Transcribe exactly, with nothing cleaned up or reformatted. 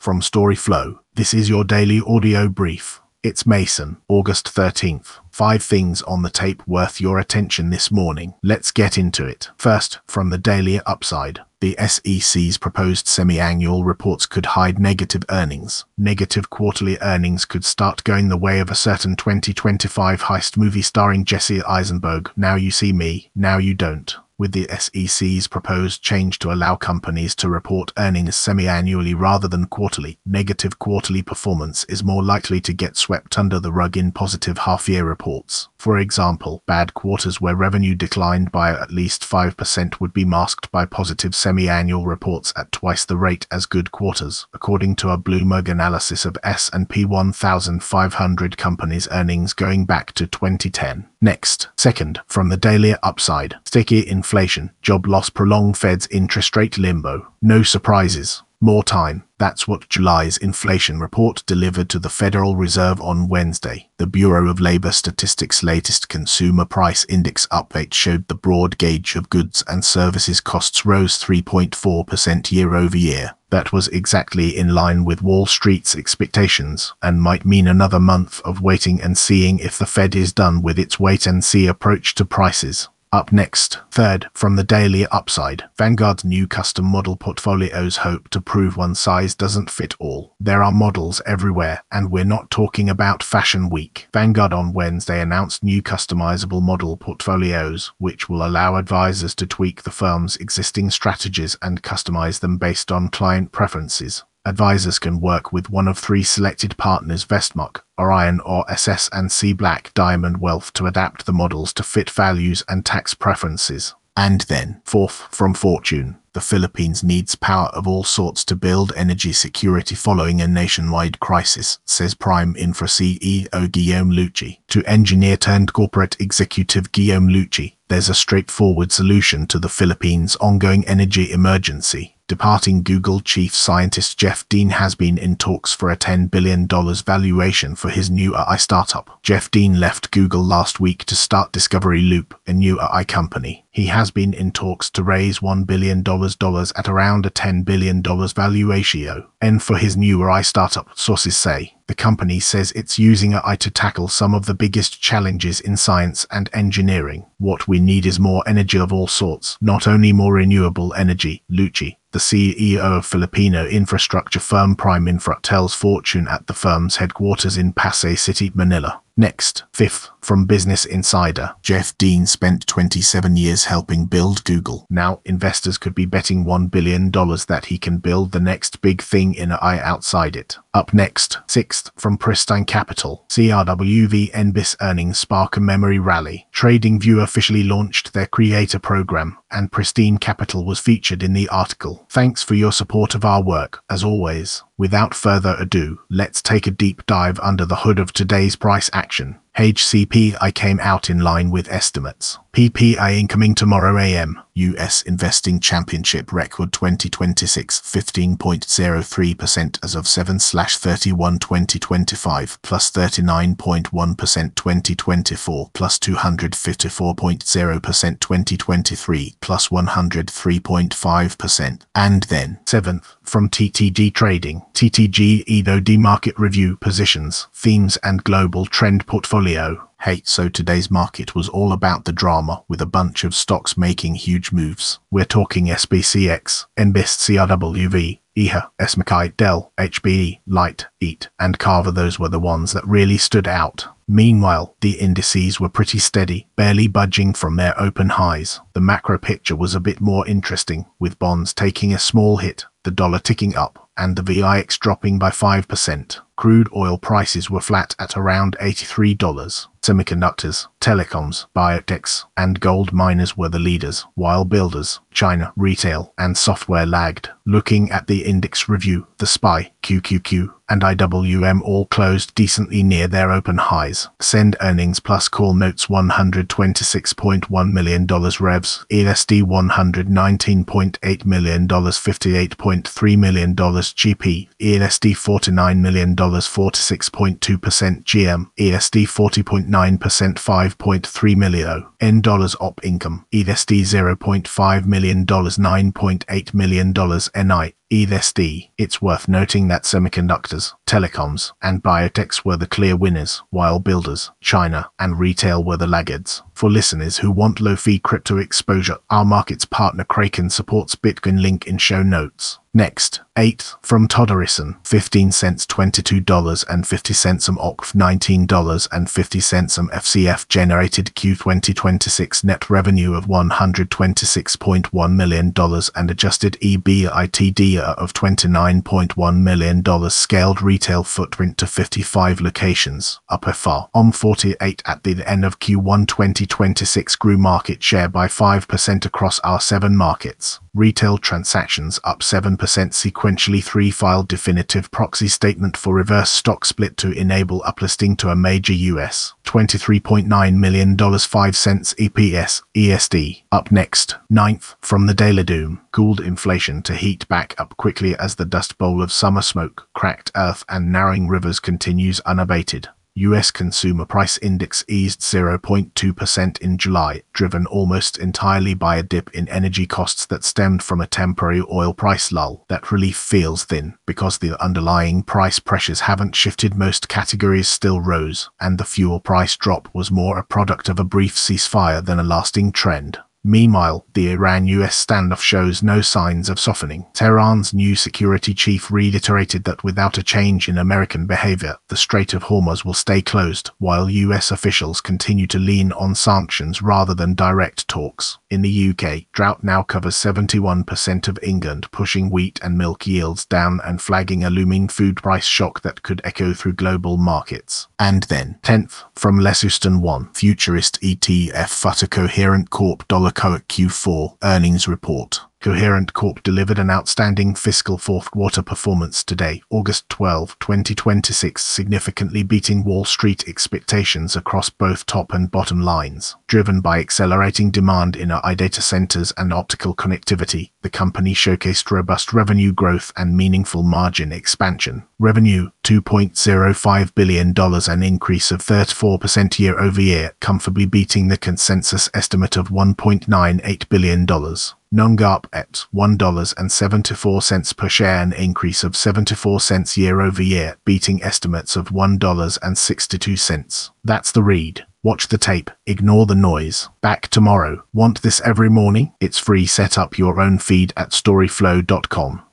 from Storyflow, this is your daily audio brief. It's Mason, August thirteenth. Five things on the tape worth your attention this morning. Let's get into it. First, from the Daily Upside. The S E C's proposed semi-annual reports could hide negative earnings. Negative quarterly earnings could start going the way of a certain twenty twenty-five heist movie starring Jesse Eisenberg, Now You See Me, Now You Don't. With the S E C's proposed change to allow companies to report earnings semi-annually rather than quarterly, negative quarterly performance is more likely to get swept under the rug in positive half-year reports. For example, bad quarters where revenue declined by at least five percent would be masked by positive semi-annual reports at twice the rate as good quarters, according to a Bloomberg analysis of S and P one thousand five hundred companies' earnings going back to twenty ten. Next, second, from the Daily Upside. Sticky inflation, job loss prolong Fed's interest rate limbo. No surprises. More time. That's what July's inflation report delivered to the Federal Reserve on Wednesday. The Bureau of Labor Statistics' latest Consumer Price Index update showed the broad gauge of goods and services costs rose three point four percent year over year. That was exactly in line with Wall Street's expectations, and might mean another month of waiting and seeing if the Fed is done with its wait-and-see approach to prices. Up next, third, from the Daily Upside. Vanguard's new custom model portfolios hope to prove one size doesn't fit all. There are models everywhere, and we're not talking about Fashion Week. Vanguard on Wednesday announced new customizable model portfolios, which will allow advisors to tweak the firm's existing strategies and customize them based on client preferences. Advisors can work with one of three selected partners, Vestmark, Orion or S S and C Black Diamond Wealth, to adapt the models to fit values and tax preferences. And then, fourth, from Fortune. The Philippines needs power of all sorts to build energy security following a nationwide crisis, says Prime Infra C E O Guillaume Lucci. To engineer-turned-corporate executive Guillaume Lucci, there's a straightforward solution to the Philippines' ongoing energy emergency. Departing Google chief scientist Jeff Dean has been in talks for a ten billion dollars valuation for his new A I startup. Jeff Dean left Google last week to start Discovery Loop, a new A I company. He has been in talks to raise one billion dollars at around a ten billion dollars valuation. And for his new A I startup, sources say. The company says it's using A I to tackle some of the biggest challenges in science and engineering. What we need is more energy of all sorts, not only more renewable energy, Lucci, the C E O of Filipino infrastructure firm Prime Infra, tells Fortune at the firm's headquarters in Pasay City, Manila. Next, fifth, from Business Insider. Jeff Dean spent twenty-seven years helping build Google. Now, investors could be betting one billion dollars that he can build the next big thing in A I outside it. Up next, sixth, from Pristine Capital. C R W V N B I S earnings spark a memory rally. TradingView officially launched their creator program, and Pristine Capital was featured in the article. Thanks for your support of our work, as always. Without further ado, let's take a deep dive under the hood of today's price action. H C P I came out in line with estimates. P P I incoming tomorrow A M. U S Investing Championship record twenty twenty-six, fifteen point zero three percent as of seven thirty-one twenty twenty-five, plus thirty-nine point one percent twenty twenty-four, plus two hundred fifty-four point zero percent twenty twenty-three, plus one hundred three point five percent. And then, seventh, from T T G Trading. T T G E D O D Market Review Positions, Themes and Global Trend Portfolio. Hey, so today's market was all about the drama, with a bunch of stocks making huge moves. We're talking S B C X, N B I S, C R W V, I H A, S M C I, Dell, H P E, Light, Eat, and Carver. Those were the ones that really stood out. Meanwhile, the indices were pretty steady, barely budging from their open highs. The macro picture was a bit more interesting, with bonds taking a small hit, the dollar ticking up, and the V I X dropping by five percent. Crude oil prices were flat at around eighty-three dollars. Semiconductors, telecoms, biotechs, and gold miners were the leaders, while builders, China, retail, and software lagged. Looking at the index review, the S P Y, Q Q Q, and I W M all closed decently near their open highs. Send earnings plus call notes one hundred twenty-six point one million dollars revs, E S D one hundred nineteen point eight million dollars, fifty-eight point three million dollars G P, E S D forty-nine million dollars, forty-six point two percent G M, E S D forty point nine percent, five point three million N dollars op income, E S D zero point five million dollars, nine point eight million dollars N I, E T H D. It's worth noting that semiconductors, telecoms, and biotechs were the clear winners, while builders, China, and retail were the laggards. For listeners who want low-fee crypto exposure, our markets partner Kraken supports Bitcoin, link in show notes. Next, eighth, from Todorison, fifteen cents twenty-two dollars and fifty cents um O C F nineteen dollars and fifty cents um F C F generated Q twenty twenty-six net revenue of one hundred twenty-six point one million dollars and adjusted EBITDA of twenty-nine point one million dollars, scaled retail footprint to fifty-five locations, up F R on forty-eight at the end of Q one twenty twenty-six, grew market share by five percent across our seven markets. Retail transactions up seven percent sequentially. Three filed definitive proxy statement for reverse stock split to enable uplisting to a major U S twenty-three point nine million dollars, five cents E P S, E S D. Up next, ninth, from the Daily Doom, cooled inflation to heat back up quickly as the dust bowl of summer smoke, cracked earth and narrowing rivers continues unabated. U S Consumer Price Index eased zero point two percent in July, driven almost entirely by a dip in energy costs that stemmed from a temporary oil price lull. That relief feels thin, because the underlying price pressures haven't shifted. Most categories still rose, and the fuel price drop was more a product of a brief ceasefire than a lasting trend. Meanwhile, the Iran-U S standoff shows no signs of softening. Tehran's new security chief reiterated that without a change in American behavior, the Strait of Hormuz will stay closed, while U S officials continue to lean on sanctions rather than direct talks. In the U K, drought now covers seventy-one percent of England, pushing wheat and milk yields down and flagging a looming food price shock that could echo through global markets. And then, tenth, from Lesuston one, futurist E T F Futter Coherent Corp Dollar Coat Q four earnings report. Coherent Corp delivered an outstanding fiscal fourth quarter performance today, August twelfth, twenty twenty-six, significantly beating Wall Street expectations across both top and bottom lines. Driven by accelerating demand in A I data centers and optical connectivity, the company showcased robust revenue growth and meaningful margin expansion. Revenue, two point zero five billion dollars, an increase of thirty-four percent year over year, comfortably beating the consensus estimate of one point nine eight billion dollars. Non-GAAP at one dollar and seventy-four cents per share, an increase of seventy-four cents year over year, beating estimates of one dollar and sixty-two cents. That's the read. Watch the tape, ignore the noise. Back tomorrow. Want this every morning? It's free. Set up your own feed at storyflow dot com.